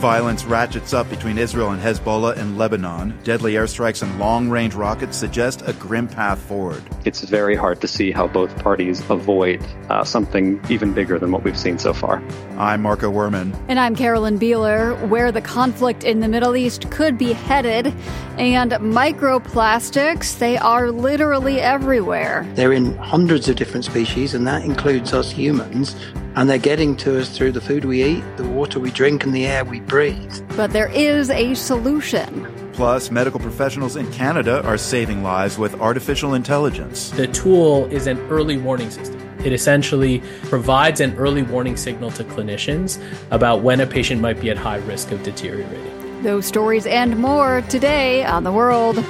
Violence ratchets up between Israel and Hezbollah in Lebanon. Deadly airstrikes and long-range rockets suggest a grim path forward. It's very hard to see how both parties avoid something even bigger than what we've seen so far. I'm Marco Werman. And I'm Carolyn Beeler. Where the conflict in the Middle East could be headed. And microplastics, they are literally everywhere. They're in hundreds of different species, and that includes us humans. And they're getting to us through the food we eat, the water we drink, and the air we breathe. But there is a solution. Plus, medical professionals in Canada are saving lives with artificial intelligence. The tool is an early warning system. It essentially provides an early warning signal to clinicians about when a patient might be at high risk of deteriorating. Those stories and more today on The World.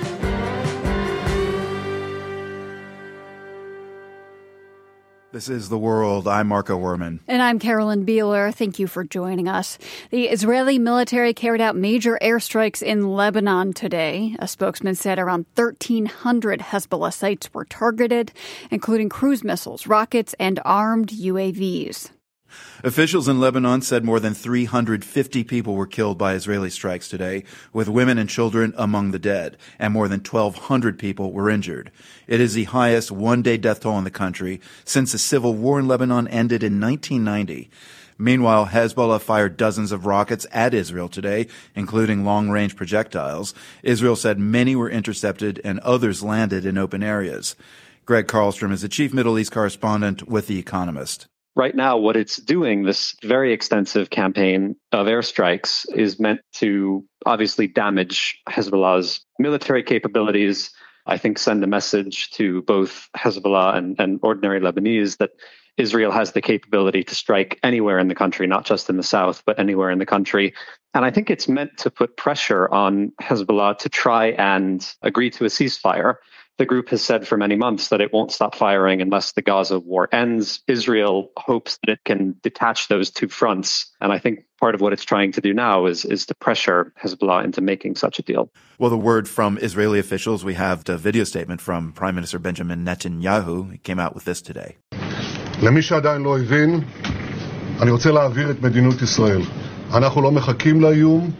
This is The World. I'm Marco Werman. And I'm Carolyn Beeler. Thank you for joining us. The Israeli military carried out major airstrikes in Lebanon today. A spokesman said around 1,300 Hezbollah sites were targeted, including cruise missiles, rockets, and armed UAVs. Officials in Lebanon said more than 350 people were killed by Israeli strikes today, with women and children among the dead, and more than 1,200 people were injured. It is the highest one-day death toll in the country since the civil war in Lebanon ended in 1990. Meanwhile, Hezbollah fired dozens of rockets at Israel today, including long-range projectiles. Israel said many were intercepted and others landed in open areas. Greg Carlstrom is the chief Middle East correspondent with The Economist. Right now, what it's doing, this very extensive campaign of airstrikes, is meant to obviously damage Hezbollah's military capabilities. I think send a message to both Hezbollah and ordinary Lebanese that Israel has the capability to strike anywhere in the country, not just in the south, but anywhere in the country. And I think it's meant to put pressure on Hezbollah to try and agree to a ceasefire. The group has said for many months that it won't stop firing unless the Gaza war ends. Israel hopes that it can detach those two fronts. And I think part of what it's trying to do now is to pressure Hezbollah into making such a deal. Well, the word from Israeli officials, we have the video statement from Prime Minister Benjamin Netanyahu. He came out with this today. למי שעדיין לא הבין, אני רוצה להעביר את מדיניות ישראל. אנחנו לא מחכים לאיום.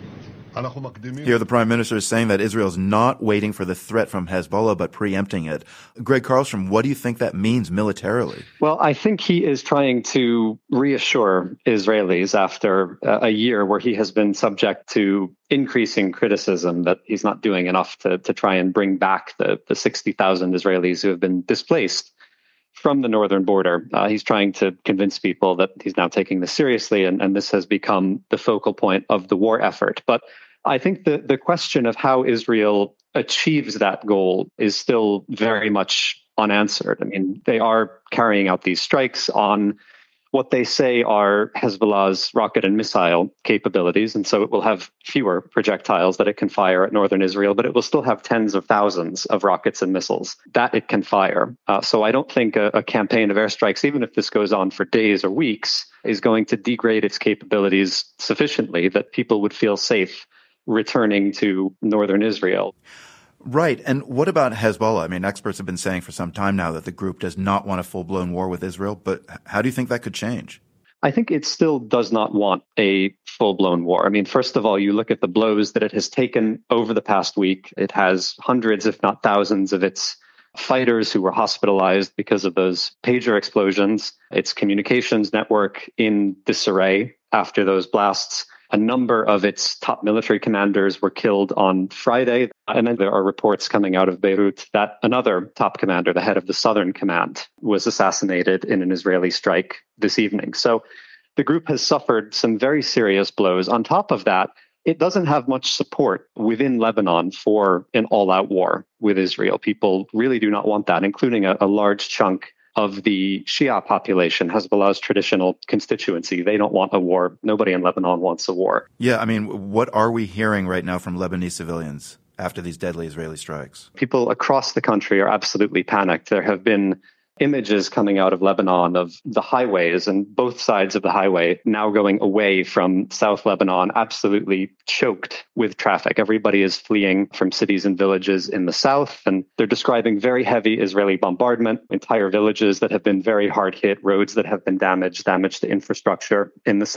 Here, the Prime Minister is saying that Israel is not waiting for the threat from Hezbollah, but preempting it. Greg Carlstrom, what do you think that means militarily? Well, I think he is trying to reassure Israelis after a year where he has been subject to increasing criticism that he's not doing enough to try and bring back the 60,000 Israelis who have been displaced from the northern border. He's trying to convince people that he's now taking this seriously, and this has become the focal point of the war effort. But I think the question of how Israel achieves that goal is still very much unanswered. I mean, they are carrying out these strikes on what they say are Hezbollah's rocket and missile capabilities. And so it will have fewer projectiles that it can fire at northern Israel, but it will still have tens of thousands of rockets and missiles that it can fire. So I don't think a campaign of airstrikes, even if this goes on for days or weeks, is going to degrade its capabilities sufficiently that people would feel safe returning to northern Israel. Right. And what about Hezbollah? I mean, experts have been saying for some time now that the group does not want a full-blown war with Israel, but how do you think that could change? I think it still does not want a full-blown war. I mean, first of all, you look at the blows that it has taken over the past week. It has hundreds, if not thousands, of its fighters who were hospitalized because of those pager explosions. Its communications network in disarray after those blasts. A number of its top military commanders were killed on Friday. And then there are reports coming out of Beirut that another top commander, the head of the Southern Command, was assassinated in an Israeli strike this evening. So the group has suffered some very serious blows. On top of that, it doesn't have much support within Lebanon for an all-out war with Israel. People really do not want that, including a large chunk of the Shia population, Hezbollah's traditional constituency. They don't want a war. Nobody in Lebanon wants a war. Yeah, I mean, what are we hearing right now from Lebanese civilians after these deadly Israeli strikes? People across the country are absolutely panicked. There have been images coming out of Lebanon of the highways and both sides of the highway now going away from South Lebanon, absolutely choked with traffic. Everybody is fleeing from cities and villages in the south, and they're describing very heavy Israeli bombardment, entire villages that have been very hard hit, roads that have been damaged to infrastructure in the south.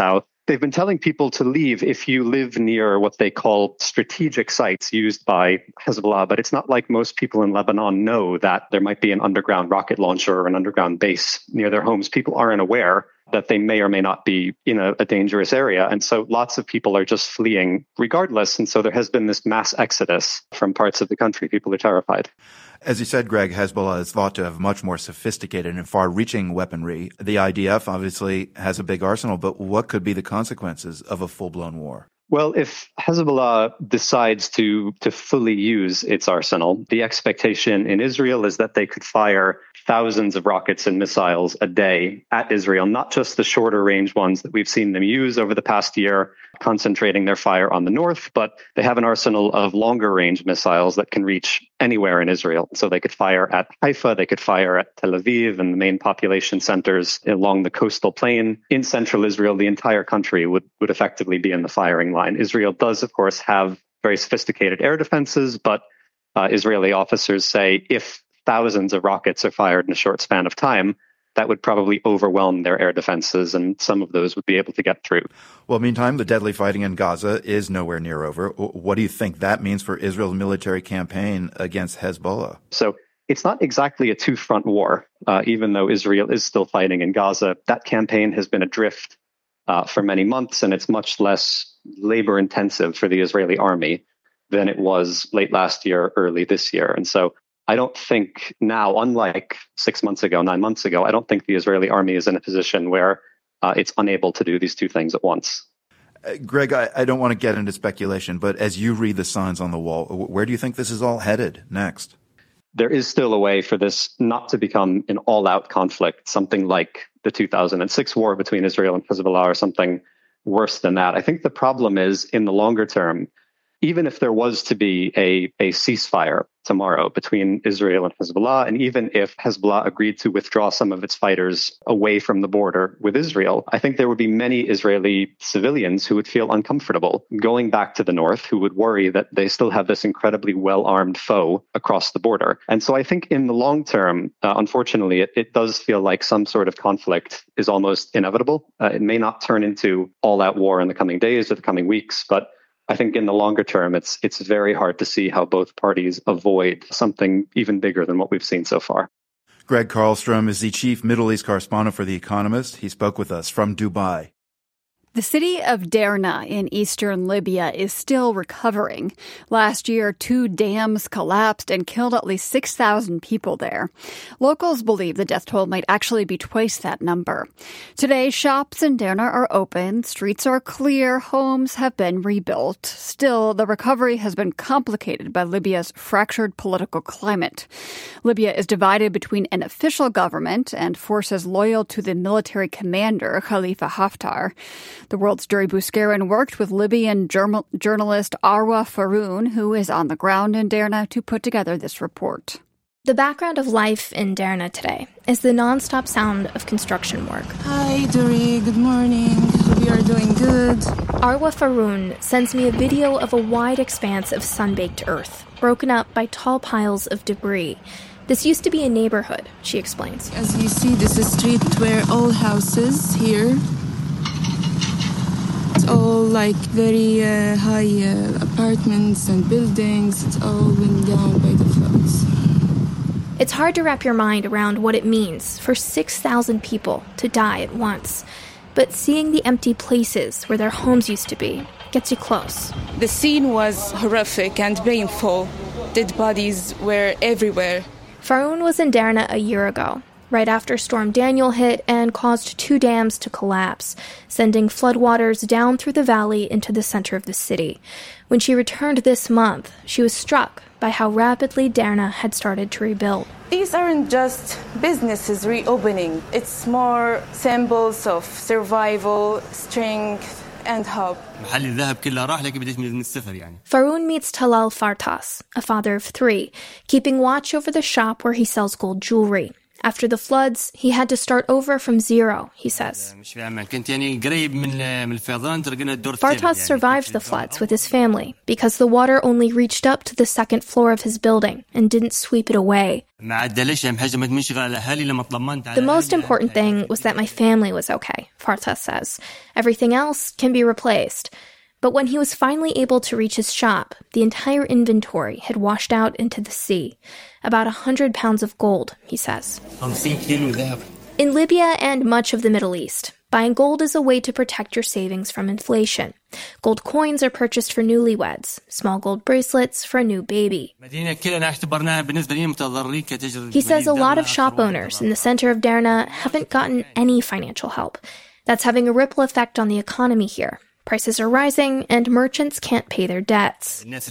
They've been telling people to leave if you live near what they call strategic sites used by Hezbollah, but it's not like most people in Lebanon know that there might be an underground rocket launcher or an underground base near their homes. People aren't aware that they may or may not be in a dangerous area. And so lots of people are just fleeing regardless. And so there has been this mass exodus from parts of the country. People are terrified. As you said, Greg, Hezbollah is thought to have much more sophisticated and far-reaching weaponry. The IDF obviously has a big arsenal, but what could be the consequences of a full-blown war? Well, if Hezbollah decides to fully use its arsenal, the expectation in Israel is that they could fire thousands of rockets and missiles a day at Israel, not just the shorter range ones that we've seen them use over the past year, concentrating their fire on the north, but they have an arsenal of longer range missiles that can reach anywhere in Israel. So they could fire at Haifa, they could fire at Tel Aviv and the main population centers along the coastal plain. In central Israel, the entire country would effectively be in the firing line. Israel does, of course, have very sophisticated air defenses, but Israeli officers say if thousands of rockets are fired in a short span of time, that would probably overwhelm their air defenses, and some of those would be able to get through. Well, meantime, the deadly fighting in Gaza is nowhere near over. What do you think that means for Israel's military campaign against Hezbollah? So it's not exactly a two-front war, even though Israel is still fighting in Gaza. That campaign has been adrift for many months, and it's much less labor-intensive for the Israeli army than it was late last year, early this year. And so I don't think now, unlike 6 months ago, 9 months ago, I don't think the Israeli army is in a position where it's unable to do these two things at once. Greg, I don't want to get into speculation, but as you read the signs on the wall, where do you think this is all headed next? There is still a way for this not to become an all-out conflict, something like the 2006 war between Israel and Hezbollah or something worse than that. I think the problem is, in the longer term, even if there was to be a ceasefire tomorrow between Israel and Hezbollah, and even if Hezbollah agreed to withdraw some of its fighters away from the border with Israel, I think there would be many Israeli civilians who would feel uncomfortable going back to the north, who would worry that they still have this incredibly well-armed foe across the border. And so I think in the long term, unfortunately, it does feel like some sort of conflict is almost inevitable. It may not turn into all-out war in the coming days or the coming weeks, but I think in the longer term, it's very hard to see how both parties avoid something even bigger than what we've seen so far. Greg Carlstrom is the chief Middle East correspondent for The Economist. He spoke with us from Dubai. The city of Derna in eastern Libya is still recovering. Last year, 2 dams collapsed and killed at least 6,000 people there. Locals believe the death toll might actually be twice that number. Today, shops in Derna are open, streets are clear, homes have been rebuilt. Still, the recovery has been complicated by Libya's fractured political climate. Libya is divided between an official government and forces loyal to the military commander, Khalifa Haftar. The World's Duri Bouskaran worked with Libyan journalist Arwa Faroun, who is on the ground in Derna, to put together this report. The background of life in Derna today is the nonstop sound of construction work. Hi, Duri. Good morning. Hope you are doing good. Arwa Faroun sends me a video of a wide expanse of sun-baked earth, broken up by tall piles of debris. This used to be a neighborhood, she explains. As you see, this is a street where all houses here. It's all like very high apartments and buildings. It's all went down by the floods. It's hard to wrap your mind around what it means for 6,000 people to die at once. But seeing the empty places where their homes used to be gets you close. The scene was horrific and painful. Dead bodies were everywhere. Faroun was in Derna a year ago, right after Storm Daniel hit and caused 2 dams to collapse, sending floodwaters down through the valley into the center of the city. When she returned this month, she was struck by how rapidly Derna had started to rebuild. These aren't just businesses reopening. It's more symbols of survival, strength, and hope. Faroun meets Talal Fartas, a father of 3, keeping watch over the shop where he sells gold jewelry. After the floods, he had to start over from zero, he says. Fartas survived the floods with his family because the water only reached up to the second floor of his building and didn't sweep it away. The most important thing was that my family was okay, Fartas says. Everything else can be replaced. But when he was finally able to reach his shop, the entire inventory had washed out into the sea. About 100 pounds of gold, he says. In Libya and much of the Middle East, buying gold is a way to protect your savings from inflation. Gold coins are purchased for newlyweds, small gold bracelets for a new baby. He says a lot of shop owners in the center of Derna haven't gotten any financial help. That's having a ripple effect on the economy here. Prices are rising, and merchants can't pay their debts. I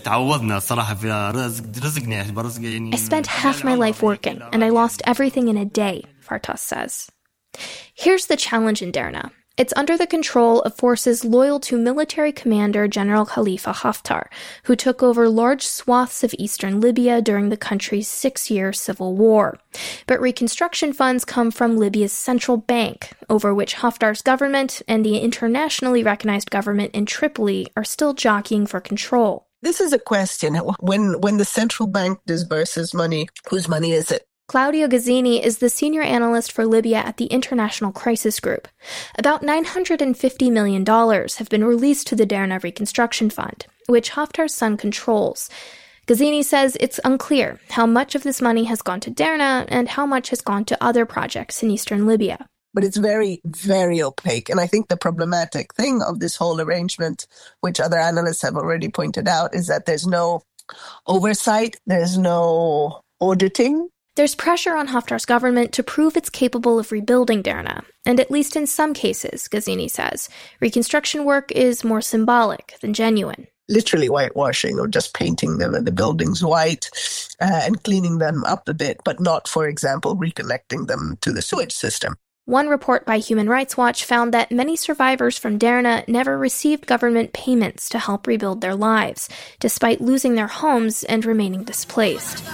spent half my life working, and I lost everything in a day, Fartas says. Here's the challenge in Derna. It's under the control of forces loyal to military commander General Khalifa Haftar, who took over large swaths of eastern Libya during the country's 6-year civil war. But reconstruction funds come from Libya's central bank, over which Haftar's government and the internationally recognized government in Tripoli are still jockeying for control. This is a question. When the central bank disburses money, whose money is it? Claudio Gazzini is the senior analyst for Libya at the International Crisis Group. About $950 million have been released to the Derna Reconstruction Fund, which Haftar's son controls. Gazzini says it's unclear how much of this money has gone to Derna and how much has gone to other projects in eastern Libya. But it's very, very opaque. And I think the problematic thing of this whole arrangement, which other analysts have already pointed out, is that there's no oversight, there's no auditing. There's pressure on Haftar's government to prove it's capable of rebuilding Derna, and at least in some cases, Gazzini says, reconstruction work is more symbolic than genuine. Literally whitewashing or just painting the buildings white and cleaning them up a bit, but not, for example, reconnecting them to the sewage system. One report by Human Rights Watch found that many survivors from Derna never received government payments to help rebuild their lives, despite losing their homes and remaining displaced.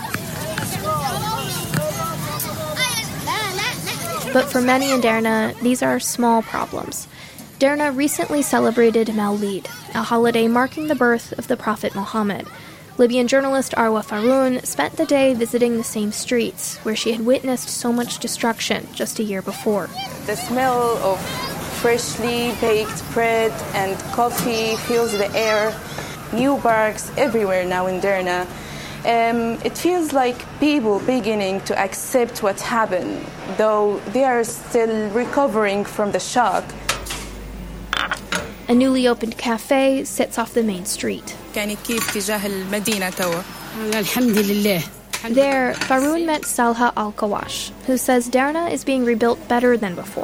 But for many in Derna, these are small problems. Derna recently celebrated Mawlid, a holiday marking the birth of the Prophet Muhammad. Libyan journalist Arwa Faroun spent the day visiting the same streets where she had witnessed so much destruction just a year before. The smell of freshly baked bread and coffee fills the air. New barracks everywhere now in Derna. It feels like people beginning to accept what happened, though they are still recovering from the shock. A newly opened cafe sits off the main street. There, Faroun met Salha Al-Kawash, who says Derna is being rebuilt better than before.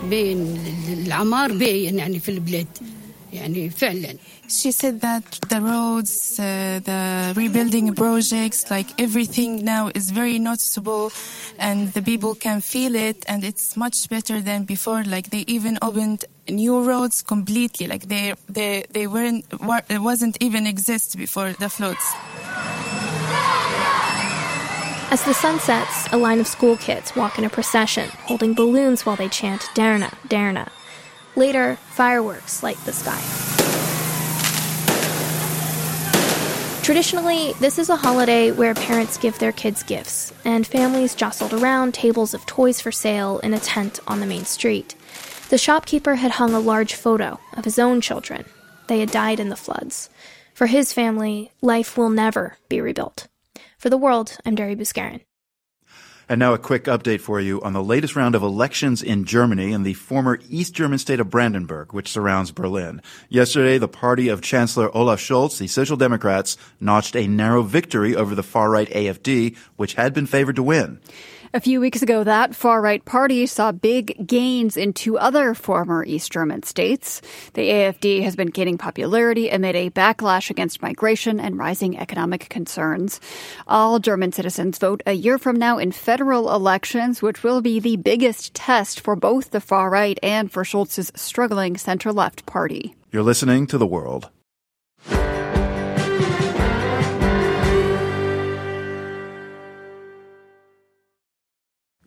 She said that the roads, the rebuilding projects, like everything now is very noticeable and the people can feel it and it's much better than before. Like they even opened new roads completely. Like they wasn't even exist before the floods. As the sun sets, a line of school kids walk in a procession, holding balloons while they chant Derna, Derna. Later, fireworks light the sky. Traditionally, this is a holiday where parents give their kids gifts, and families jostled around tables of toys for sale in a tent on the main street. The shopkeeper had hung a large photo of his own children. They had died in the floods. For his family, life will never be rebuilt. For The World, I'm Dari Buskarin. And now a quick update for you on the latest round of elections in Germany in the former East German state of Brandenburg, which surrounds Berlin. Yesterday, the party of Chancellor Olaf Scholz, the Social Democrats, notched a narrow victory over the far-right AfD, which had been favored to win. A few weeks ago, that far-right party saw big gains in two other former East German states. The AfD has been gaining popularity amid a backlash against migration and rising economic concerns. All German citizens vote a year from now in federal elections, which will be the biggest test for both the far-right and for Scholz's struggling center-left party. You're listening to The World.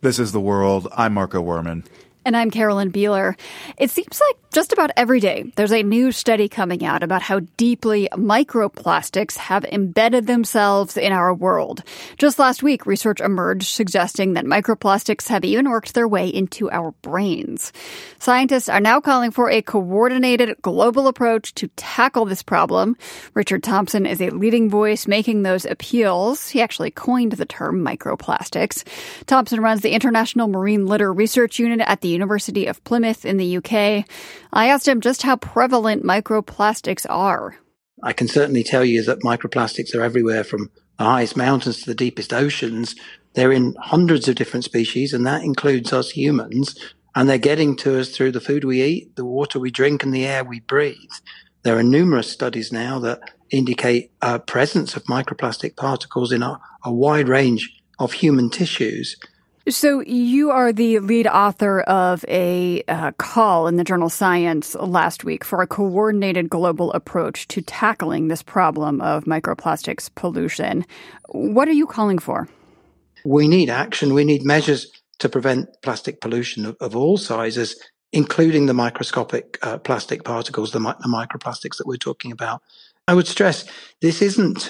This is The World. I'm Marco Werman. And I'm Carolyn Beeler. It seems like just about every day there's a new study coming out about how deeply microplastics have embedded themselves in our world. Just last week, research emerged suggesting that microplastics have even worked their way into our brains. Scientists are now calling for a coordinated global approach to tackle this problem. Richard Thompson is a leading voice making those appeals. He actually coined the term microplastics. Thompson runs the International Marine Litter Research Unit at the University of Plymouth in the UK. I asked him just how prevalent microplastics are. I can certainly tell you that microplastics are everywhere, from the highest mountains to the deepest oceans. They're in hundreds of different species, and that includes us humans. And they're getting to us through the food we eat, the water we drink, and the air we breathe. There are numerous studies now that indicate a presence of microplastic particles in a wide range of human tissues. So you are the lead author of a call in the journal Science last week for a coordinated global approach to tackling this problem of microplastics pollution. What are you calling for? We need action. We need measures to prevent plastic pollution of all sizes, including the microscopic plastic particles, the microplastics that we're talking about. I would stress this isn't,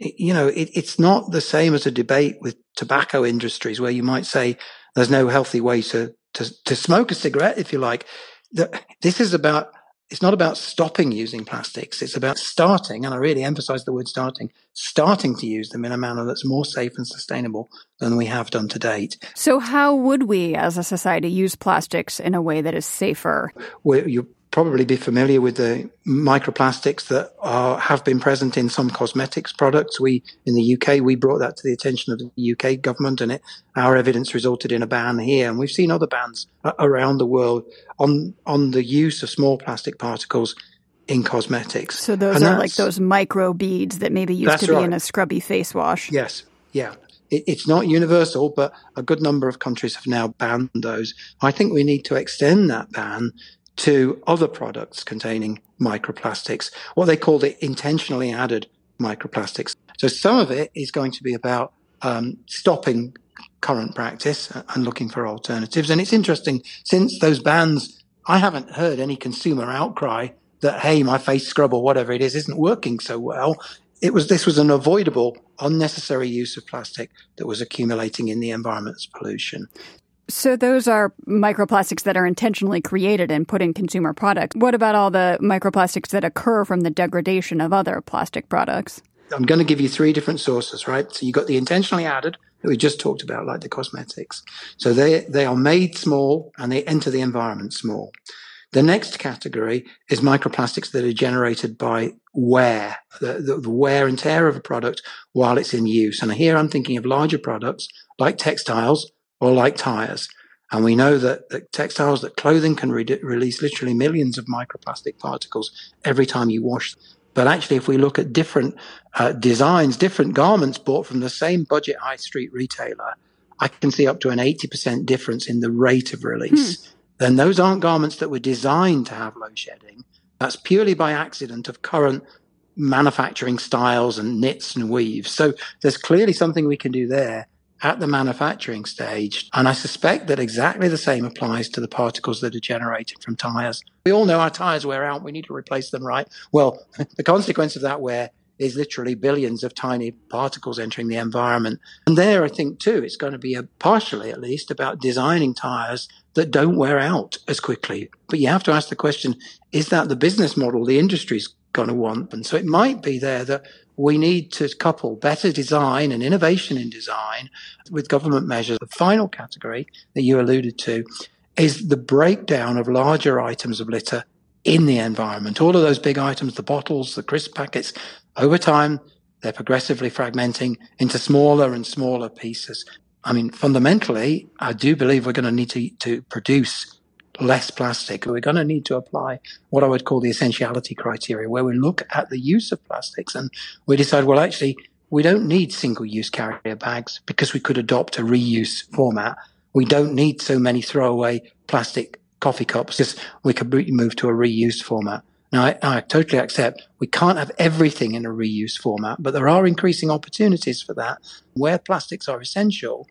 it's not the same as a debate with tobacco industries where you might say there's no healthy way to smoke a cigarette, if you like. This is about, it's not about stopping using plastics. It's about starting, and I really emphasize the word starting to use them in a manner that's more safe and sustainable than we have done to date. So how would we as a society use plastics in a way that is safer? You'll probably be familiar with the microplastics that have been present in some cosmetics products. In the UK, we brought that to the attention of the UK government, and our evidence resulted in a ban here. And we've seen other bans around the world on the use of small plastic particles in cosmetics. So those are like those micro beads that maybe used to be in a scrubby face wash. Yes, yeah. It's not universal, but a good number of countries have now banned those. I think we need to extend that ban to other products containing microplastics, what they call the intentionally added microplastics. So some of it is going to be about stopping current practice and looking for alternatives. And it's interesting, since those bans, I haven't heard any consumer outcry that, hey, my face scrub or whatever it is isn't working so well. This was an avoidable, unnecessary use of plastic that was accumulating in the environment as pollution. So those are microplastics that are intentionally created and put in consumer products. What about all the microplastics that occur from the degradation of other plastic products? I'm going to give you three different sources, right? So you've got the intentionally added that we just talked about, like the cosmetics. So they are made small and they enter the environment small. The next category is microplastics that are generated by wear, the wear and tear of a product while it's in use. And here I'm thinking of larger products like textiles, or like tires. And we know that textiles, that clothing can release literally millions of microplastic particles every time you wash them. But actually, if we look at different designs, different garments bought from the same budget high street retailer, I can see up to an 80% difference in the rate of release. Then those aren't garments that were designed to have low shedding. That's purely by accident of current manufacturing styles and knits and weaves. So there's clearly something we can do there at the manufacturing stage. And I suspect that exactly the same applies to the particles that are generated from tires. We all know our tires wear out. We need to replace them, right? Well, the consequence of that wear is literally billions of tiny particles entering the environment. And there, I think, too, it's going to be partially at least about designing tires that don't wear out as quickly. But you have to ask the question, is that the business model the industry's going to want? And so it might be there that we need to couple better design and innovation in design with government measures. The final category that you alluded to is the breakdown of larger items of litter in the environment. All of those big items, the bottles, the crisp packets, over time, they're progressively fragmenting into smaller and smaller pieces. I mean, fundamentally, I do believe we're going to need to produce less plastic. We're going to need to apply what I would call the essentiality criteria, where we look at the use of plastics and we decide, well, actually, we don't need single-use carrier bags because we could adopt a reuse format. We don't need so many throwaway plastic coffee cups because we could move to a reuse format. Now, I totally accept we can't have everything in a reuse format, but there are increasing opportunities for that. Where plastics are essential,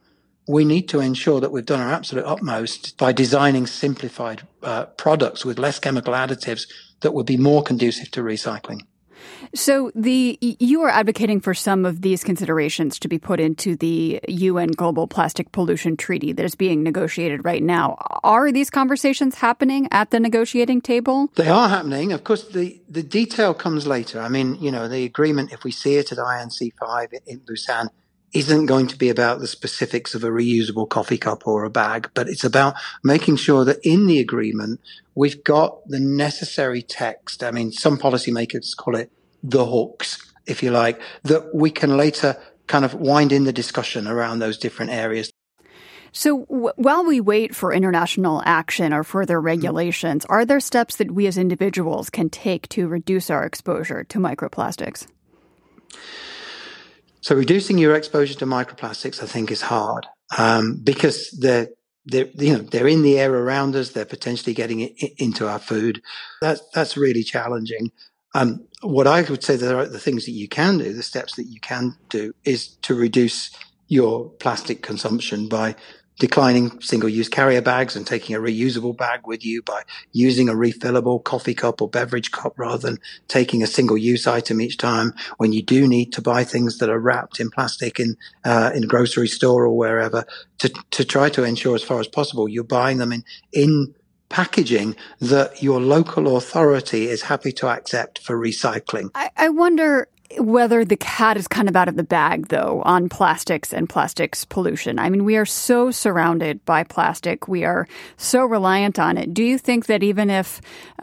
we need to ensure that we've done our absolute utmost by designing simplified products with less chemical additives that would be more conducive to recycling. So you are advocating for some of these considerations to be put into the UN Global Plastic Pollution Treaty that is being negotiated right now. Are these conversations happening at the negotiating table? They are happening. Of course, the detail comes later. I mean, the agreement, if we see it at INC5 in Busan, isn't going to be about the specifics of a reusable coffee cup or a bag, but it's about making sure that in the agreement, we've got the necessary text. I mean, some policymakers call it the hooks, if you like, that we can later kind of wind in the discussion around those different areas. So while we wait for international action or further regulations, are there steps that we as individuals can take to reduce our exposure to microplastics? So reducing your exposure to microplastics, I think, is hard because they're in the air around us. They're potentially getting into our food. That's really challenging. What I would say that are the things that you can do, the steps that you can do, is to reduce your plastic consumption by declining single-use carrier bags and taking a reusable bag with you, by using a refillable coffee cup or beverage cup rather than taking a single-use item each time. When you do need to buy things that are wrapped in plastic in a grocery store or wherever, to try to ensure as far as possible you're buying them in packaging that your local authority is happy to accept for recycling. I wonder whether the cat is kind of out of the bag, though, on plastics and plastics pollution. I mean, we are so surrounded by plastic. We are so reliant on it. Do you think that even if,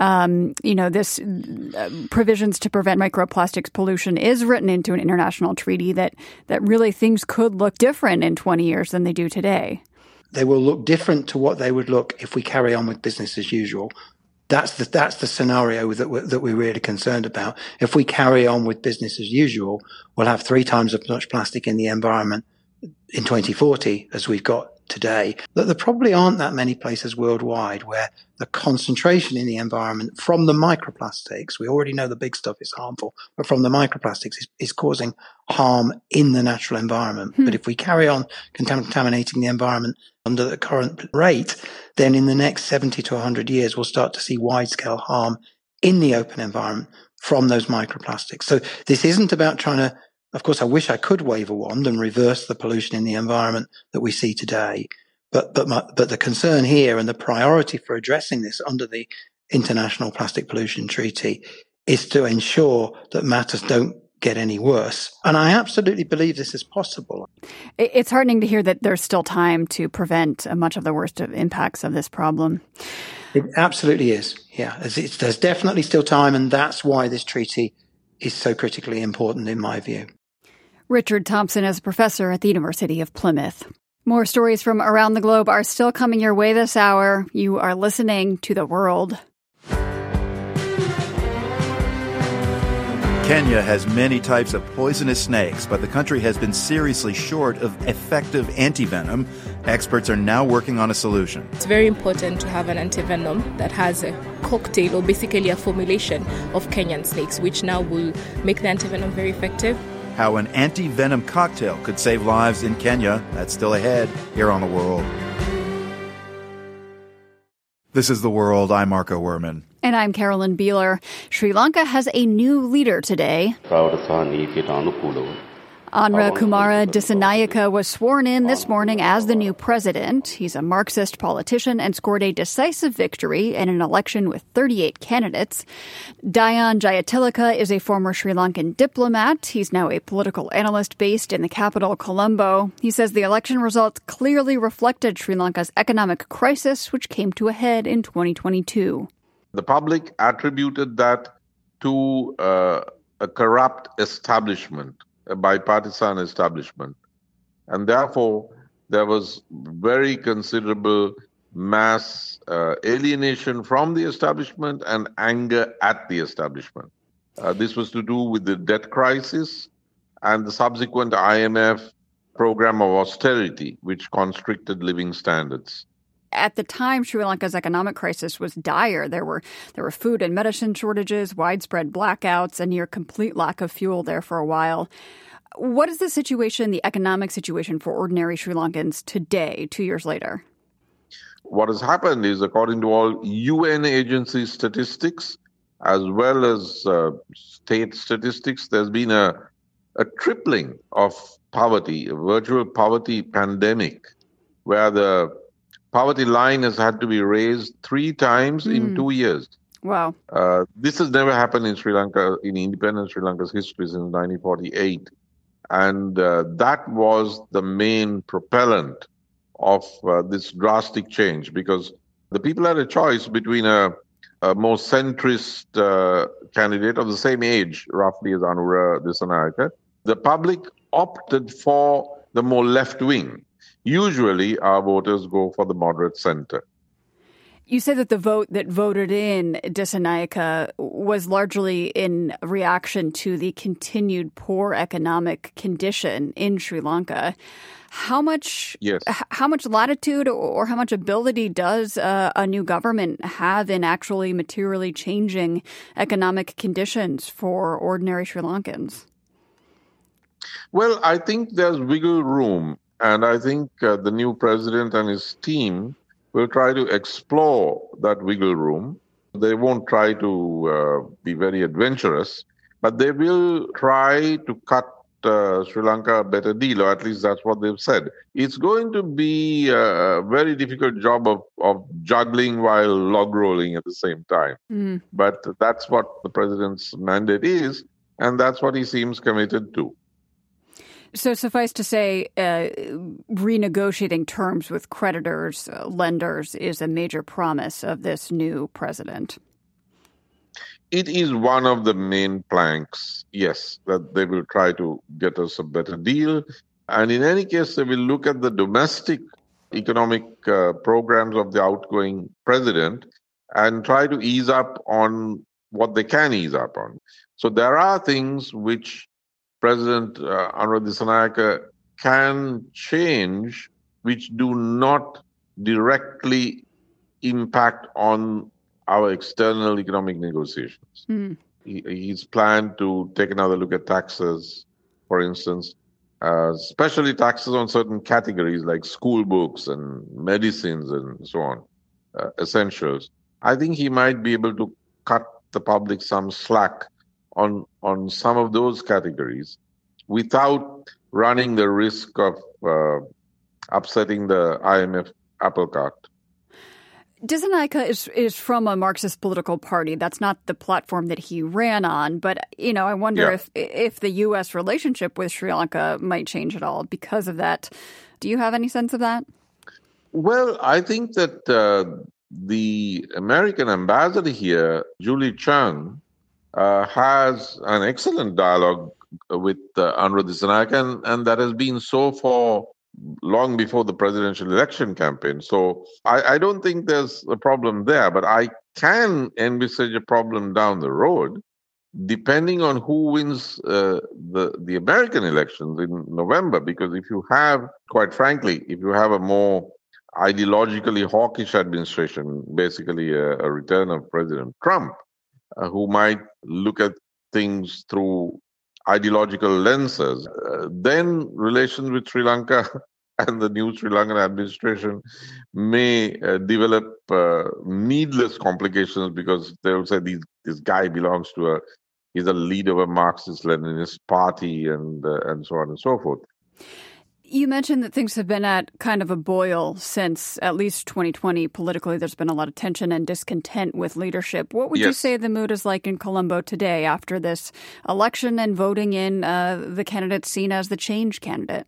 this provisions to prevent microplastics pollution is written into an international treaty, that really things could look different in 20 years than they do today? They will look different to what they would look if we carry on with business as usual. That's the scenario that we're really concerned about. If we carry on with business as usual, we'll have 3 times as much plastic in the environment in 2040 as we've got today. But there probably aren't that many places worldwide where the concentration in the environment from the microplastics, we already know the big stuff is harmful, but from the microplastics is causing harm in the natural environment. But if we carry on contaminating the environment under the current rate, then in the next 70 to 100 years, we'll start to see wide-scale harm in the open environment from those microplastics. So this isn't about trying to, of course, I wish I could wave a wand and reverse the pollution in the environment that we see today. But the concern here and the priority for addressing this under the International Plastic Pollution Treaty is to ensure that matters don't get any worse. And I absolutely believe this is possible. It's heartening to hear that there's still time to prevent much of the worst impacts of this problem. It absolutely is. Yeah, there's definitely still time, and that's why this treaty is so critically important in my view. Richard Thompson is a professor at the University of Plymouth. More stories from around the globe are still coming your way this hour. You are listening to The World. Kenya has many types of poisonous snakes, but the country has been seriously short of effective antivenom. Experts are now working on a solution. It's very important to have an antivenom that has a cocktail or basically a formulation of Kenyan snakes, which now will make the antivenom very effective. How an anti-venom cocktail could save lives in Kenya, that's still ahead here on The World. This is The World. I'm Marco Werman. And I'm Carolyn Beeler. Sri Lanka has a new leader today. Anra Kumara Dissanayaka was sworn in this morning as the new president. He's a Marxist politician and scored a decisive victory in an election with 38 candidates. Dayan Jayatilaka is a former Sri Lankan diplomat. He's now a political analyst based in the capital, Colombo. He says the election results clearly reflected Sri Lanka's economic crisis, which came to a head in 2022. The public attributed that to a corrupt establishment, a bipartisan establishment. And therefore, there was very considerable mass alienation from the establishment and anger at the establishment. This was to do with the debt crisis and the subsequent IMF program of austerity, which constricted living standards. At the time, Sri Lanka's economic crisis was dire. There were food and medicine shortages, widespread blackouts, a near complete lack of fuel there for a while. What is the situation, the economic situation for ordinary Sri Lankans today, 2 years later? What has happened is, according to all UN agency statistics, as well as state statistics, there's been a tripling of poverty, a virtual poverty pandemic, where the poverty line has had to be raised 3 times in 2 years. Wow. This has never happened in Sri Lanka, in independent Sri Lanka's history since 1948. And that was the main propellant of this drastic change, because the people had a choice between a more centrist candidate of the same age, roughly, as Anura Dissanayake. The public opted for the more left wing. Usually, our voters go for the moderate center. You said that the vote that voted in Dissanayake was largely in reaction to the continued poor economic condition in Sri Lanka. How much latitude or how much ability does a new government have in actually materially changing economic conditions for ordinary Sri Lankans? Well, I think there's wiggle room, and I think the new president and his team will try to explore that wiggle room. They won't try to be very adventurous, but they will try to cut Sri Lanka a better deal, or at least that's what they've said. It's going to be a very difficult job of juggling while log rolling at the same time. But that's what the president's mandate is, and that's what he seems committed to. So suffice to say, renegotiating terms with creditors, lenders, is a major promise of this new president. It is one of the main planks, yes, that they will try to get us a better deal. And in any case, they will look at the domestic economic programs of the outgoing president and try to ease up on what they can ease up on. So there are things which President Anura Dissanayake can change which do not directly impact on our external economic negotiations. He's planned to take another look at taxes, for instance, especially taxes on certain categories like school books and medicines and so on, essentials. I think he might be able to cut the public some slack on some of those categories without running the risk of upsetting the IMF apple cart. Dissanayake is from a Marxist political party. That's not the platform that he ran on. But, I wonder if the U.S. relationship with Sri Lanka might change at all because of that. Do you have any sense of that? Well, I think that the American ambassador here, Julie Chung, has an excellent dialogue with Anura Dissanayake, and that has been so for long before the presidential election campaign. So I don't think there's a problem there, but I can envisage a problem down the road, depending on who wins the American elections in November. Because if you have, quite frankly, if you have a more ideologically hawkish administration, basically a return of President Trump, who might look at things through ideological lenses, then relations with Sri Lanka and the new Sri Lankan administration may develop needless complications, because they will say this guy belongs to he's a leader of a Marxist-Leninist party and so on and so forth. You mentioned that things have been at kind of a boil since at least 2020. Politically, there's been a lot of tension and discontent with leadership. What would you say the mood is like in Colombo today after this election and voting in the candidate seen as the change candidate?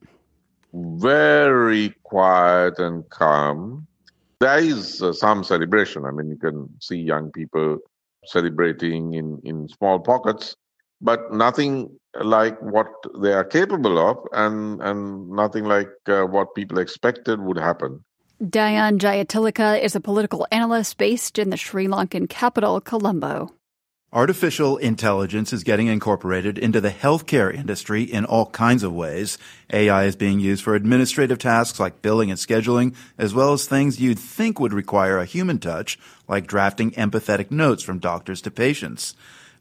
Very quiet and calm. There is some celebration. I mean, you can see young people celebrating in small pockets, but nothing like what they are capable of, and nothing like what people expected would happen. Dayan Jayatilaka is a political analyst based in the Sri Lankan capital, Colombo. Artificial intelligence is getting incorporated into the healthcare industry in all kinds of ways. AI is being used for administrative tasks like billing and scheduling, as well as things you'd think would require a human touch, like drafting empathetic notes from doctors to patients.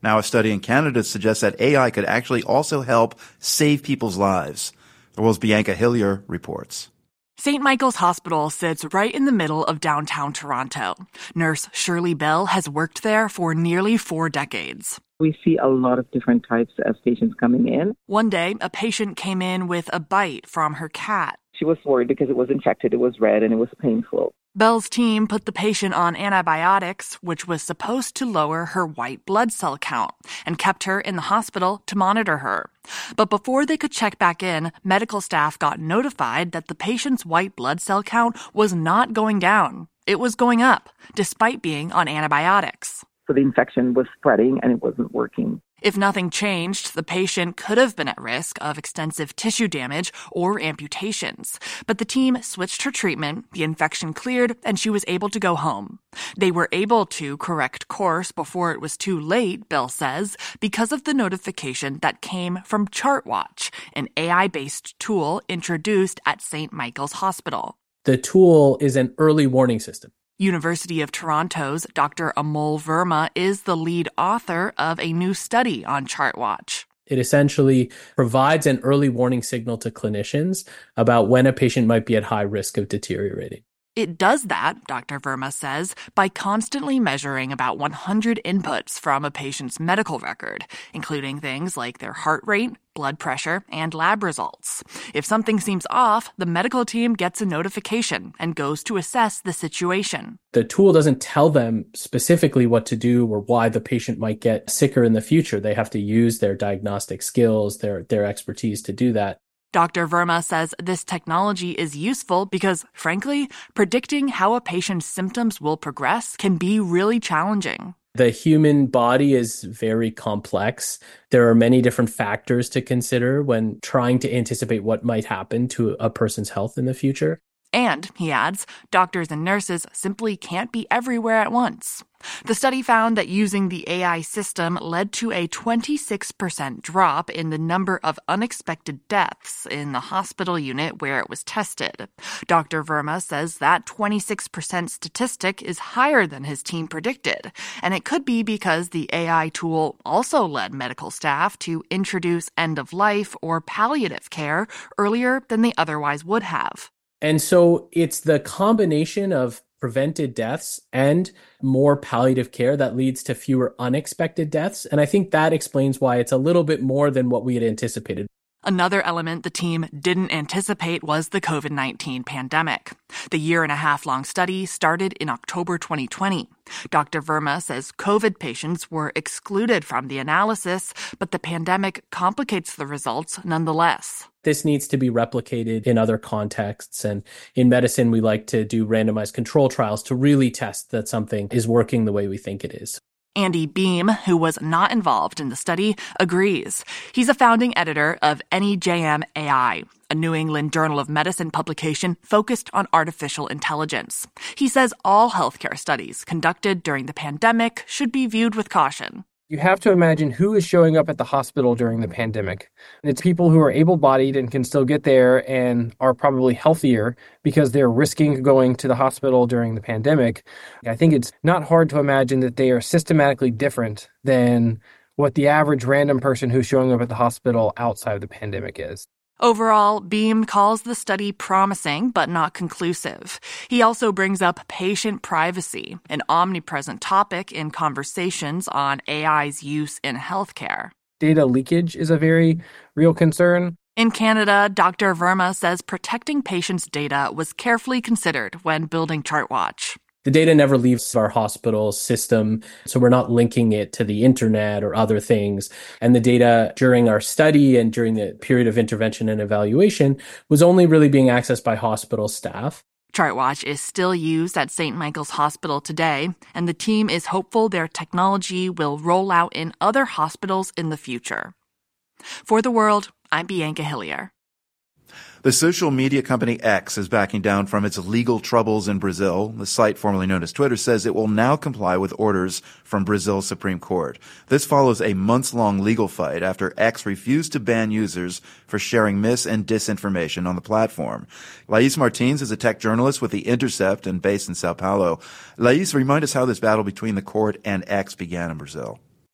Now, a study in Canada suggests that AI could actually also help save people's lives. The World's Bianca Hillier reports. St. Michael's Hospital sits right in the middle of downtown Toronto. Nurse Shirley Bell has worked there for nearly 4 decades. We see a lot of different types of patients coming in. One day, a patient came in with a bite from her cat. She was worried because it was infected, it was red, and it was painful. Bell's team put the patient on antibiotics, which was supposed to lower her white blood cell count, and kept her in the hospital to monitor her. But before they could check back in, medical staff got notified that the patient's white blood cell count was not going down. It was going up, despite being on antibiotics. So the infection was spreading and it wasn't working. If nothing changed, the patient could have been at risk of extensive tissue damage or amputations. But the team switched her treatment, the infection cleared, and she was able to go home. They were able to correct course before it was too late, Bell says, because of the notification that came from ChartWatch, an AI-based tool introduced at St. Michael's Hospital. The tool is an early warning system. University of Toronto's Dr. Amol Verma is the lead author of a new study on ChartWatch. It essentially provides an early warning signal to clinicians about when a patient might be at high risk of deteriorating. It does that, Dr. Verma says, by constantly measuring about 100 inputs from a patient's medical record, including things like their heart rate, blood pressure, and lab results. If something seems off, the medical team gets a notification and goes to assess the situation. The tool doesn't tell them specifically what to do or why the patient might get sicker in the future. They have to use their diagnostic skills, their expertise to do that. Dr. Verma says this technology is useful because, frankly, predicting how a patient's symptoms will progress can be really challenging. The human body is very complex. There are many different factors to consider when trying to anticipate what might happen to a person's health in the future. And, he adds, doctors and nurses simply can't be everywhere at once. The study found that using the AI system led to a 26% drop in the number of unexpected deaths in the hospital unit where it was tested. Dr. Verma says that 26% statistic is higher than his team predicted, and it could be because the AI tool also led medical staff to introduce end-of-life or palliative care earlier than they otherwise would have. And so it's the combination of prevented deaths and more palliative care that leads to fewer unexpected deaths. And I think that explains why it's a little bit more than what we had anticipated. Another element the team didn't anticipate was the COVID-19 pandemic. The year-and-a-half-long study started in October 2020. Dr. Verma says COVID patients were excluded from the analysis, but the pandemic complicates the results nonetheless. This needs to be replicated in other contexts. And in medicine, we like to do randomized control trials to really test that something is working the way we think it is. Andy Beam, who was not involved in the study, agrees. He's a founding editor of NEJM AI, a New England Journal of Medicine publication focused on artificial intelligence. He says all healthcare studies conducted during the pandemic should be viewed with caution. You have to imagine who is showing up at the hospital during the pandemic. It's people who are able-bodied and can still get there and are probably healthier because they're risking going to the hospital during the pandemic. I think it's not hard to imagine that they are systematically different than what the average random person who's showing up at the hospital outside of the pandemic is. Overall, Beam calls the study promising but not conclusive. He also brings up patient privacy, an omnipresent topic in conversations on AI's use in healthcare. Data leakage is a very real concern. In Canada, Dr. Verma says protecting patients' data was carefully considered when building ChartWatch. The data never leaves our hospital system, so we're not linking it to the internet or other things. And the data during our study and during the period of intervention and evaluation was only really being accessed by hospital staff. ChartWatch is still used at St. Michael's Hospital today, and the team is hopeful their technology will roll out in other hospitals in the future. For The World, I'm Bianca Hillier. The social media company X is backing down from its legal troubles in Brazil. The site, formerly known as Twitter, says it will now comply with orders from Brazil's Supreme Court. This follows a months-long legal fight after X refused to ban users for sharing mis- and disinformation on the platform. Lais Martins is a tech journalist with The Intercept and based in Sao Paulo. Lais, remind us how this battle between the court and X began in Brazil.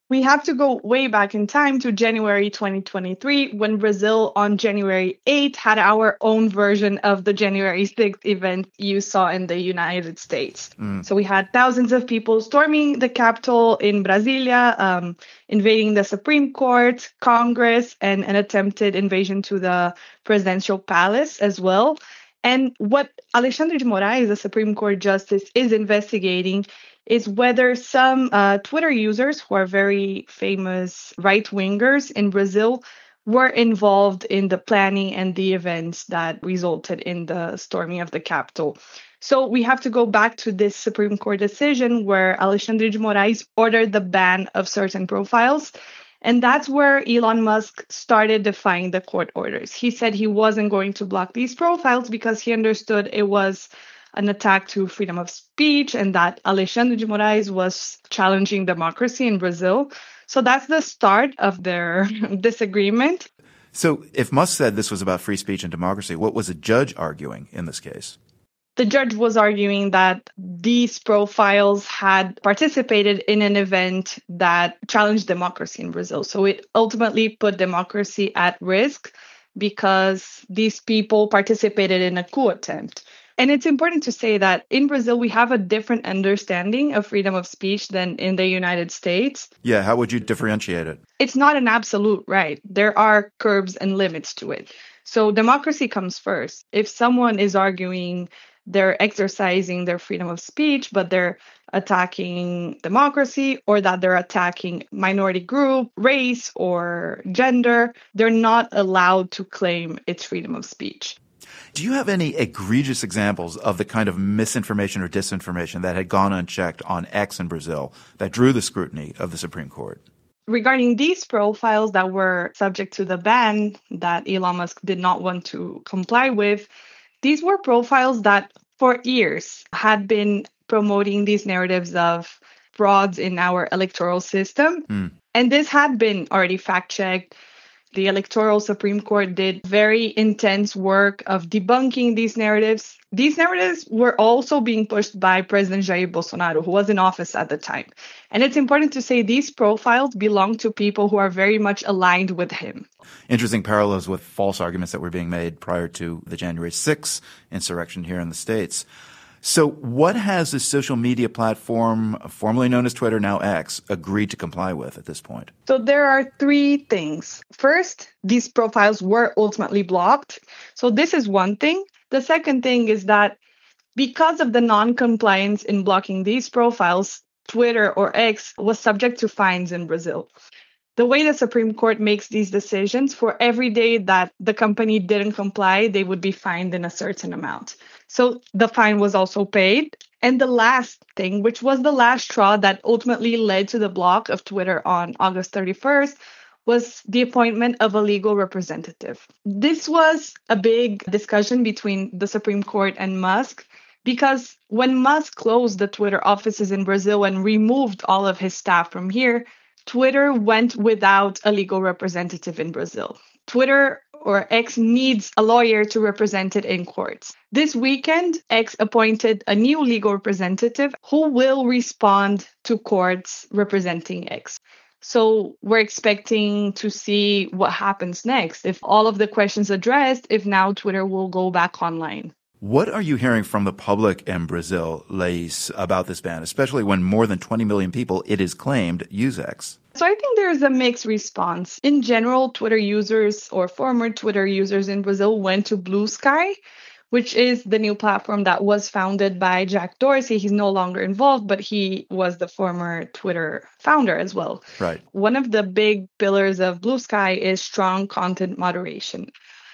We have to go way back in time to January 2023, when Brazil on January 8th had our own version of the January 6th event you saw in the United States. So we had thousands of people storming the Capitol in Brasilia, invading the Supreme Court, Congress, and an attempted invasion to the presidential palace as well. And what Alexandre de Moraes, the Supreme Court justice, is investigating is whether some Twitter users who are very famous right-wingers in Brazil were involved in the planning and the events that resulted in the storming of the Capitol. So we have to go back to this Supreme Court decision where Alexandre de Moraes ordered the ban of certain profiles. And that's where Elon Musk started defying the court orders. He said he wasn't going to block these profiles because he understood it was an attack to freedom of speech and that Alexandre de Moraes was challenging democracy in Brazil. So that's the start of their disagreement. So if Musk said this was about free speech and democracy, what was the judge arguing in this case? The judge was arguing that these profiles had participated in an event that challenged democracy in Brazil. So it ultimately put democracy at risk because these people participated in a coup attempt. And it's important to say that in Brazil, we have a different understanding of freedom of speech than in the United States. Yeah, how would you differentiate it? It's not an absolute right. There are curbs and limits to it. So democracy comes first. If someone is arguing they're exercising their freedom of speech, but they're attacking democracy, or that they're attacking minority group, race, or gender, they're not allowed to claim it's freedom of speech. Do you have any egregious examples of the kind of misinformation or disinformation that had gone unchecked on X in Brazil that drew the scrutiny of the Supreme Court? Regarding these profiles that were subject to the ban that Elon Musk did not want to comply with, these were profiles that for years had been promoting these narratives of frauds in our electoral system. And this had been already fact-checked. The Electoral Supreme Court did very intense work of debunking these narratives. These narratives were also being pushed by President Jair Bolsonaro, who was in office at the time. And it's important to say these profiles belong to people who are very much aligned with him. Interesting parallels with false arguments that were being made prior to the January 6th insurrection here in the States. So what has the social media platform, formerly known as Twitter, now X, agreed to comply with at this point? So there are three things. First, these profiles were ultimately blocked. So this is one thing. The second thing is that because of the non-compliance in blocking these profiles, Twitter or X was subject to fines in Brazil. The way the Supreme Court makes these decisions, for every day that the company didn't comply, they would be fined in a certain amount. So the fine was also paid. And the last thing, which was the last straw that ultimately led to the block of Twitter on August 31st, was the appointment of a legal representative. This was a big discussion between the Supreme Court and Musk, because when Musk closed the Twitter offices in Brazil and removed all of his staff from here, Twitter went without a legal representative in Brazil. Twitter or X needs a lawyer to represent it in courts. This weekend, X appointed a new legal representative who will respond to courts representing X. So we're expecting to see what happens next. If all of the questions addressed, if now Twitter will go back online. What are you hearing from the public in Brazil, Laís, about this ban, especially when more than 20 million people, it is claimed, use X? So I think there's a mixed response. In general, Twitter users or former Twitter users in Brazil went to Blue Sky, which is the new platform that was founded by Jack Dorsey. He's no longer involved, but he was the former Twitter founder as well. Right. One of the big pillars of Blue Sky is strong content moderation.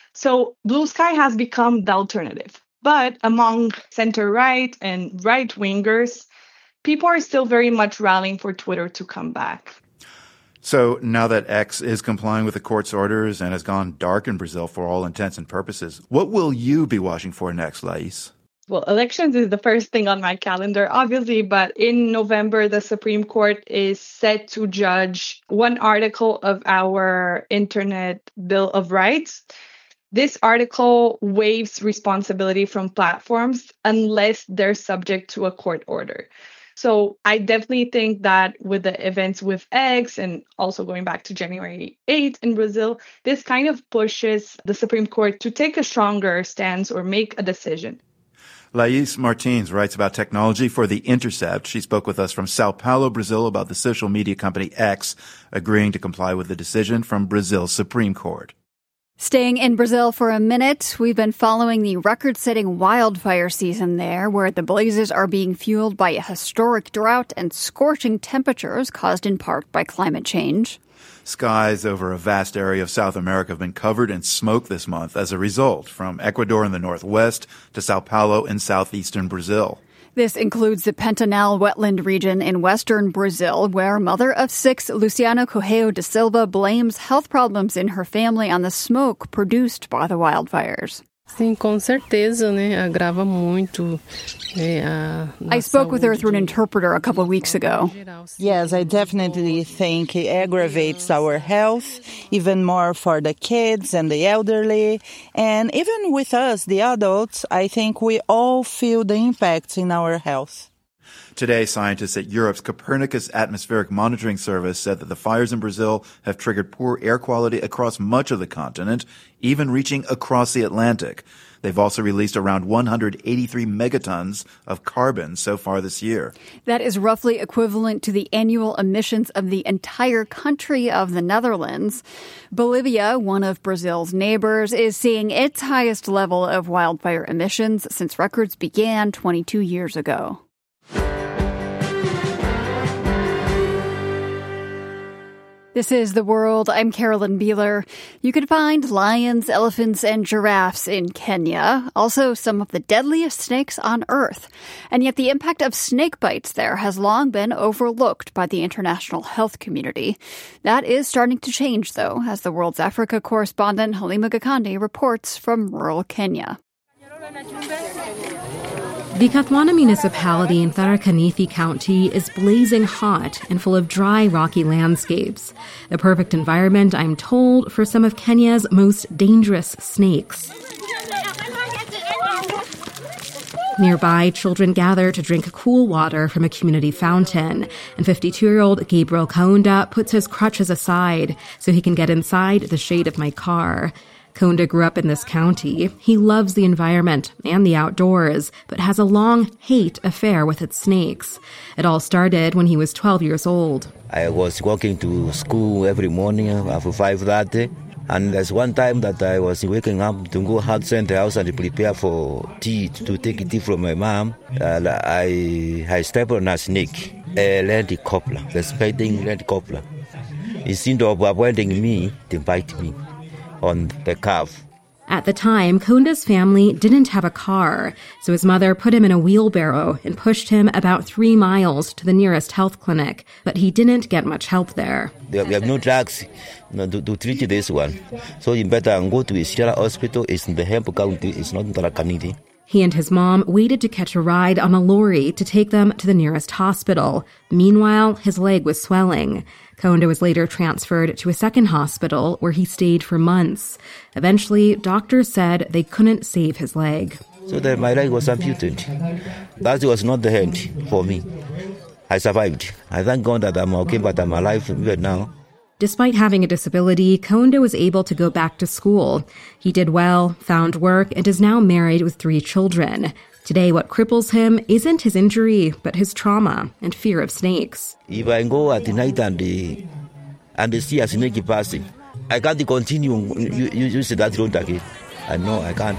So Blue Sky has become the alternative. But among center-right and right-wingers, people are still very much rallying for Twitter to come back. So now that X is complying with the court's orders and has gone dark in Brazil for all intents and purposes, what will you be watching for next, Laís? Well, elections is the first thing on my calendar, obviously, but in November, the Supreme Court is set to judge one article of our Internet Bill of Rights. This article waives responsibility from platforms unless they're subject to a court order. So I definitely think that with the events with X and also going back to January 8th in Brazil, this kind of pushes the Supreme Court to take a stronger stance or make a decision. Lais Martins writes about technology for The Intercept. She spoke with us from Sao Paulo, Brazil, about the social media company X agreeing to comply with the decision from Brazil's Supreme Court. Staying in Brazil for a minute, we've been following the record-setting wildfire season there, where the blazes are being fueled by a historic drought and scorching temperatures caused in part by climate change. Skies over a vast area of South America have been covered in smoke this month as a result, from Ecuador in the northwest to Sao Paulo in southeastern Brazil. This includes the Pantanal wetland region in western Brazil, where mother of 6 Luciana Correia da Silva blames health problems in her family on the smoke produced by the wildfires. Sim, com certeza, né? Agrava muito. I spoke with her through an interpreter a couple of weeks ago. Yes, I definitely think it aggravates our health, even more for the kids and the elderly. And even with us, the adults, I think we all feel the impact in our health. Today, scientists at Europe's Copernicus Atmospheric Monitoring Service said that the fires in Brazil have triggered poor air quality across much of the continent, even reaching across the Atlantic. They've also released around 183 megatons of carbon so far this year. That is roughly equivalent to the annual emissions of the entire country of the Netherlands. Bolivia, one of Brazil's neighbors, is seeing its highest level of wildfire emissions since records began 22 years ago. This is The World. I'm Carolyn Beeler. You can find lions, elephants, and giraffes in Kenya, also some of the deadliest snakes on Earth. And yet the impact of snake bites there has long been overlooked by the international health community. That is starting to change, though, as the World's Africa correspondent Halima Gikandi reports from rural Kenya. The Kathwana municipality in Tharaka Nithi County is blazing hot and full of dry, rocky landscapes. The perfect environment, I'm told, for some of Kenya's most dangerous snakes. Nearby, children gather to drink cool water from a community fountain, and 52-year-old Gabriel Kaunda puts his crutches aside so he can get inside the shade of my car. Kaunda grew up in this county. He loves the environment and the outdoors, but has a long hate affair with its snakes. It all started when he was 12 years old. I was walking to school every morning after 5:30, and there's one time that I was waking up to go outside the house and prepare for tea, to take tea from my mom. I stepped on a snake, a land cobbler, the spider land cobbler. Instead of avoiding me, they bite me on the calf. At the time, Kaunda's family didn't have a car, so his mother put him in a wheelbarrow and pushed him about 3 miles to the nearest health clinic, but he didn't get much help there. We have no drugs to treat this one, so you better go to Isiala Hospital. It's in the Hempo County, it's not in Tharaka Nithi. He and his mom waited to catch a ride on a lorry to take them to the nearest hospital. Meanwhile, his leg was swelling. Kaunda was later transferred to a second hospital where he stayed for months. Eventually, doctors said they couldn't save his leg. So that my leg was amputated. That was not the end for me. I survived. I thank God that I'm okay, but I'm alive even now. Despite having a disability, Kaunda was able to go back to school. He did well, found work, and is now married with 3 children. Today, what cripples him isn't his injury, but his trauma and fear of snakes. If I go at night and see a snake passing, I can't continue use that road again. I know I can't.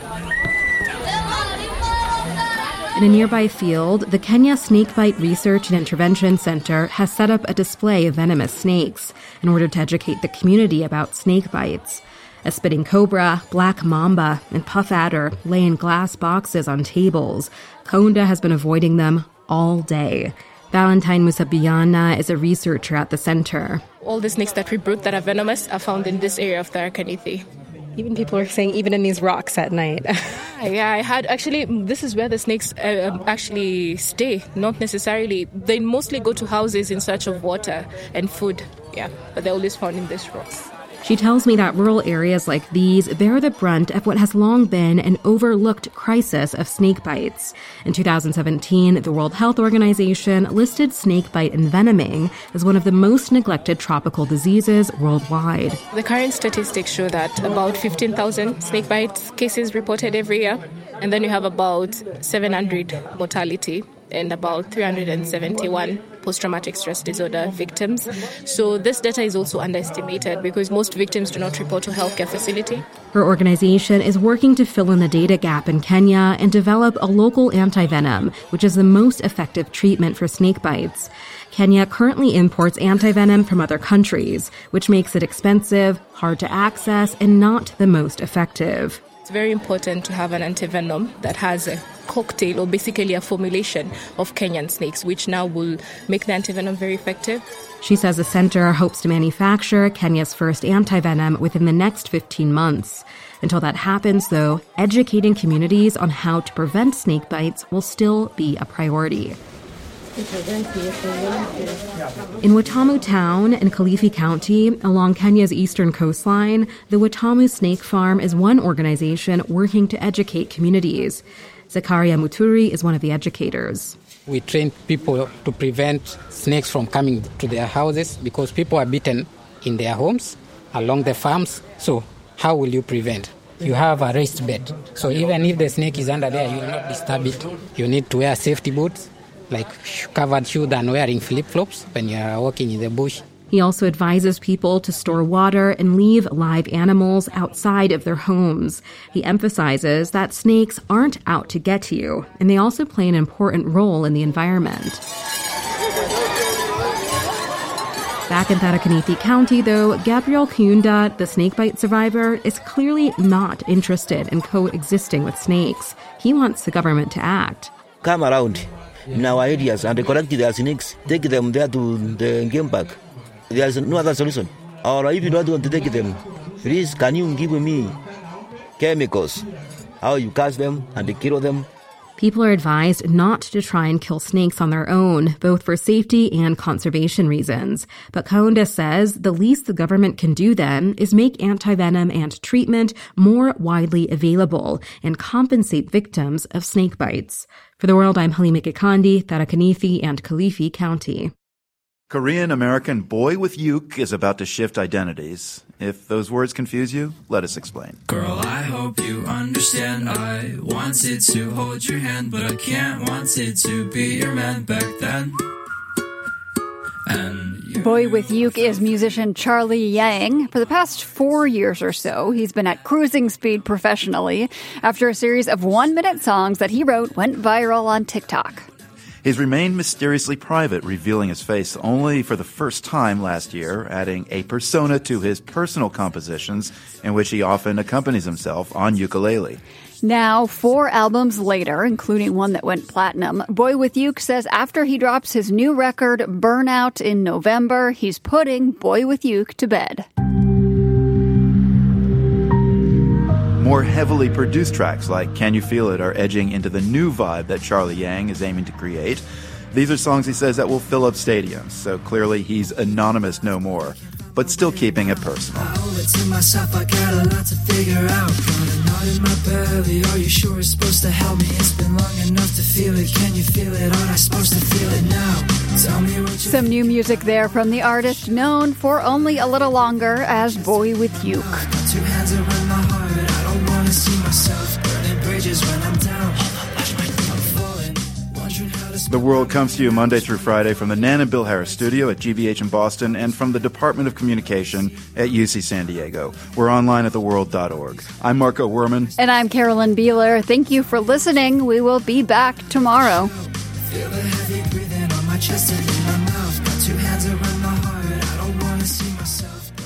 In a nearby field, the Kenya Snakebite Research and Intervention Center has set up a display of venomous snakes in order to educate the community about snake bites. A spitting cobra, black mamba, and puff adder lay in glass boxes on tables. Kaunda has been avoiding them all day. Valentine Musabiyana is a researcher at the center. All the snakes that we brought that are venomous are found in this area of Tharaka Nithi. Even people are saying even in these rocks at night. Yeah, I had actually, this is where the snakes actually stay, not necessarily. They mostly go to houses in search of water and food, yeah, but they're always found in these rocks. She tells me that rural areas like these bear the brunt of what has long been an overlooked crisis of snake bites. In 2017, the World Health Organization listed snakebite envenoming as one of the most neglected tropical diseases worldwide. The current statistics show that about 15,000 snakebite cases reported every year, and then you have about 700 mortality and about 371 post-traumatic stress disorder victims. So this data is also underestimated because most victims do not report to a healthcare facility. Her organization is working to fill in the data gap in Kenya and develop a local antivenom, which is the most effective treatment for snake bites. Kenya currently imports antivenom from other countries, which makes it expensive, hard to access, and not the most effective. It's very important to have an antivenom that has a cocktail or basically a formulation of Kenyan snakes, which now will make the antivenom very effective. She says the center hopes to manufacture Kenya's first antivenom within the next 15 months. Until that happens, though, educating communities on how to prevent snake bites will still be a priority. In Watamu Town in Kilifi County, along Kenya's eastern coastline, the Watamu Snake Farm is one organization working to educate communities. Zakaria Muturi is one of the educators. We train people to prevent snakes from coming to their houses because people are bitten in their homes, along the farms. So how will you prevent? You have a raised bed. So even if the snake is under there, you will not disturb it. You need to wear safety boots, like covered shoes and wearing flip-flops when you are walking in the bush. He also advises people to store water and leave live animals outside of their homes. He emphasizes that snakes aren't out to get you, and they also play an important role in the environment. Back in Tharaka Nithi County, though, Gabriel Kuyunda, the snakebite survivor, is clearly not interested in coexisting with snakes. He wants the government to act. Come around in our areas and collect their snakes, take them there to the game park. There is no other solution. Or if you don't want to take them, please can you give me chemicals, how you catch them and kill them? People are advised not to try and kill snakes on their own, both for safety and conservation reasons. But Kaunda says the least the government can do then is make antivenom and treatment more widely available and compensate victims of snake bites. For The World, I'm Halima Gikandi, Tharaka Nithi and Kilifi County. Korean-American Boy with Uke is about to shift identities. If those words confuse you, let us explain. Girl, I hope you understand. I wanted to hold your hand, but I can't. Wanted to be your man back then. Boy with Uke is musician Charlie Yang. For the past 4 years or so, he's been at cruising speed professionally after a series of 1-minute songs that he wrote went viral on TikTok. He's remained mysteriously private, revealing his face only for the first time last year, adding a persona to his personal compositions, in which he often accompanies himself on ukulele. Now, 4 albums later, including one that went platinum, Boy with Uke says after he drops his new record, Burnout, in November, he's putting Boy with Uke to bed. More heavily produced tracks like Can You Feel It are edging into the new vibe that Charlie Yang is aiming to create. These are songs, he says, that will fill up stadiums, so clearly he's anonymous no more, but still keeping it personal. I owe it to myself, I got a lot to figure out. Got a knot in my belly, are you sure it's supposed to help me? It's been long enough to feel it, can you feel it? Aren't I supposed to feel it now? Tell me what you... Some new music there from the artist known for only a little longer as Boy with Uke. Got 2 hands around my heart, I don't want to see myself burning bridges when I'm down. The World comes to you Monday through Friday from the Nan and Bill Harris studio at GBH in Boston and from the Department of Communication at UC San Diego. We're online at theworld.org. I'm Marco Werman. And I'm Carolyn Beeler. Thank you for listening. We will be back tomorrow. Feel the heavy breathing on my chest and in my mouth. Got 2 hands around my heart. I don't want to see myself.